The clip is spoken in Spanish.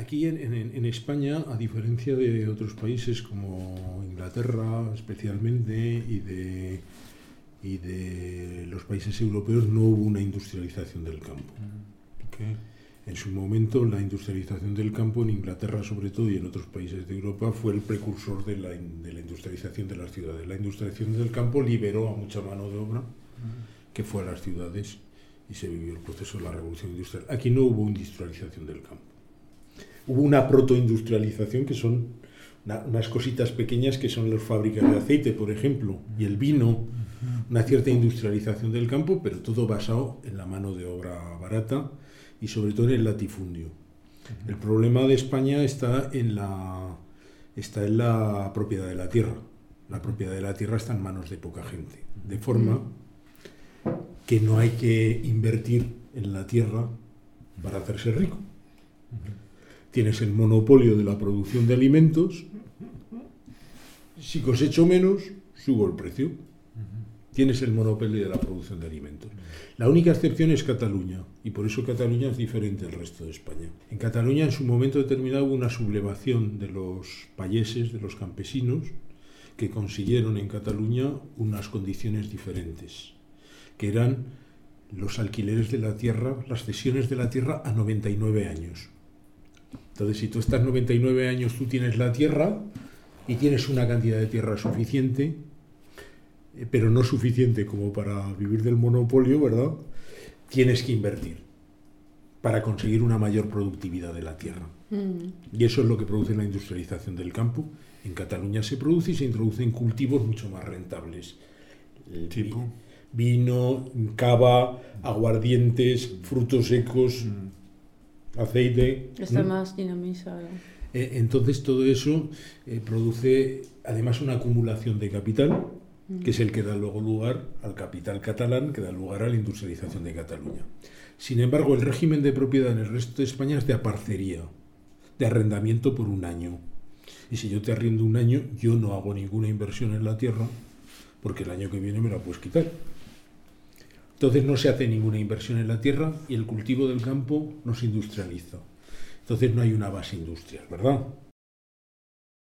aquí en España, a diferencia de otros países como Inglaterra especialmente y de los países europeos, no hubo una industrialización del campo. Okay. En su momento, la industrialización del campo en Inglaterra, sobre todo, y en otros países de Europa, fue el precursor de la industrialización de las ciudades. La industrialización del campo liberó a mucha mano de obra que fue a las ciudades y se vivió el proceso de la revolución industrial. Aquí no hubo industrialización del campo. Hubo una protoindustrialización, que son unas cositas pequeñas que son las fábricas de aceite, por ejemplo, y el vino, una cierta industrialización del campo, pero todo basado en la mano de obra barata y sobre todo en el latifundio. El problema de España está en la propiedad de la tierra. La propiedad de la tierra está en manos de poca gente, de forma que no hay que invertir en la tierra para hacerse rico. Tienes el monopolio de la producción de alimentos. Si cosecho menos, subo el precio. Tienes el monopolio de la producción de alimentos. La única excepción es Cataluña, y por eso Cataluña es diferente del resto de España. En Cataluña, en su momento determinado, hubo una sublevación de los payeses, de los campesinos, que consiguieron en Cataluña unas condiciones diferentes, que eran los alquileres de la tierra, las cesiones de la tierra a 99 años. Entonces, si tú estás 99 años, tú tienes la tierra y tienes una cantidad de tierra suficiente, pero no suficiente como para vivir del monopolio, ¿verdad? Tienes que invertir para conseguir una mayor productividad de la tierra. Y eso es lo que produce la industrialización del campo. En Cataluña se produce y se introducen cultivos mucho más rentables. ¿Tipo? Vino, cava, aguardientes, frutos secos, aceite. Está más dinamizado. Entonces todo eso produce además una acumulación de capital, que es el que da luego lugar al capital catalán, que da lugar a la industrialización de Cataluña. Sin embargo, el régimen de propiedad en el resto de España es de aparcería, de arrendamiento por un año. Y si yo te arriendo un año, yo no hago ninguna inversión en la tierra, porque el año que viene me la puedes quitar. Entonces no se hace ninguna inversión en la tierra y el cultivo del campo no se industrializa. Entonces no hay una base industrial, ¿verdad?